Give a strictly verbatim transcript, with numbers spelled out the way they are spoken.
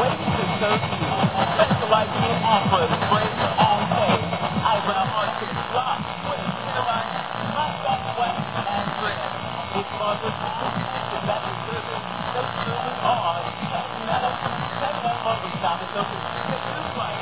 waiting to serve you. Specializing in offers, brand on pay. Eyebrow on six block. With a realize my southwest address. It's Margaret Solutions that is serving. No serving on. Doesn't matter. Check that mother stop. It's open. It's like